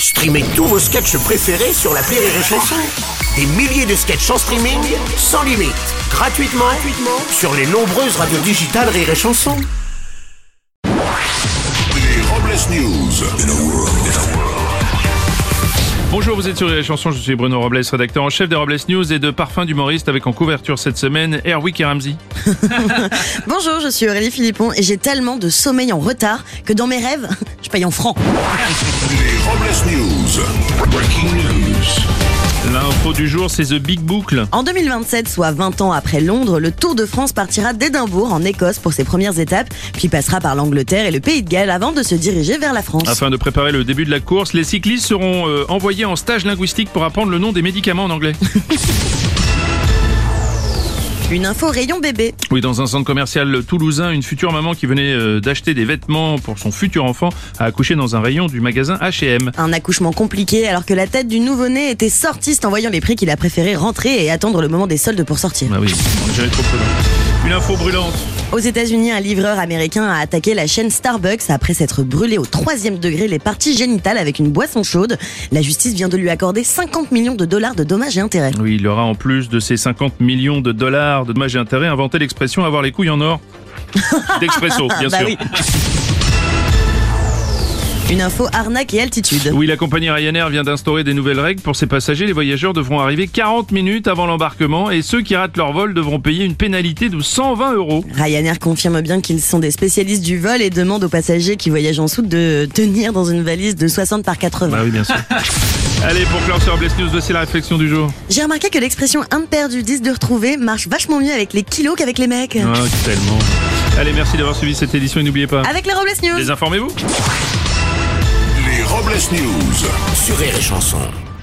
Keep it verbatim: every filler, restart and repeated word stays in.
Streamez tous vos sketchs préférés sur l'appli Rire et Chanson. Des milliers de sketchs en streaming, sans limite, gratuitement, gratuitement sur les nombreuses radios digitales Rire et Chanson. Les Robles News. Bonjour, vous êtes sur les chansons, je suis Bruno Robles, rédacteur en chef des Robles News et de Parfum d'humoriste avec en couverture cette semaine Erwick et Ramsey. Bonjour, je suis Aurélie Philippon et j'ai tellement de sommeil en retard que dans mes rêves, je paye en francs. Les Robles News. Breaking news. L'info du jour, c'est The Big Boucle. En deux mille vingt-sept, soit vingt ans après Londres, le Tour de France partira d'Édimbourg en Écosse pour ses premières étapes, puis passera par l'Angleterre et le Pays de Galles avant de se diriger vers la France. Afin de préparer le début de la course, les cyclistes seront euh, envoyés en stage linguistique pour apprendre le nom des médicaments en anglais. Une info rayon bébé. Oui, dans un centre commercial toulousain, une future maman qui venait euh, d'acheter des vêtements pour son futur enfant a accouché dans un rayon du magasin H et M. Un accouchement compliqué alors que la tête du nouveau-né était sortie, c'est en voyant les prix qu'il a préféré rentrer et attendre le moment des soldes pour sortir. Ah oui, on est jamais trop prudent. Une info brûlante. Aux États-Unis, un livreur américain a attaqué la chaîne Starbucks après s'être brûlé au troisième degré les parties génitales avec une boisson chaude. La justice vient de lui accorder cinquante millions de dollars de dommages et intérêts. Oui, il aura en plus de ces cinquante millions de dollars de dommages et intérêts inventé l'expression avoir les couilles en or. D'expresso, bien bah sûr. Oui. Une info arnaque et altitude. Oui, la compagnie Ryanair vient d'instaurer des nouvelles règles pour ses passagers. Les voyageurs devront arriver quarante minutes avant l'embarquement et ceux qui ratent leur vol devront payer une pénalité de cent vingt euros. Ryanair confirme bien qu'ils sont des spécialistes du vol et demande aux passagers qui voyagent en soute de tenir dans une valise de soixante par quatre-vingts. Bah oui, bien sûr. Allez, pour clore sur Robles News, voici la réflexion du jour. J'ai remarqué que l'expression un de perdu, dix de retrouvé marche vachement mieux avec les kilos qu'avec les mecs. Ah, tellement. Allez, merci d'avoir suivi cette édition et n'oubliez pas. Avec les Robles News. Désinformez-vous. Les Robles News. Sur Rire et Chanson.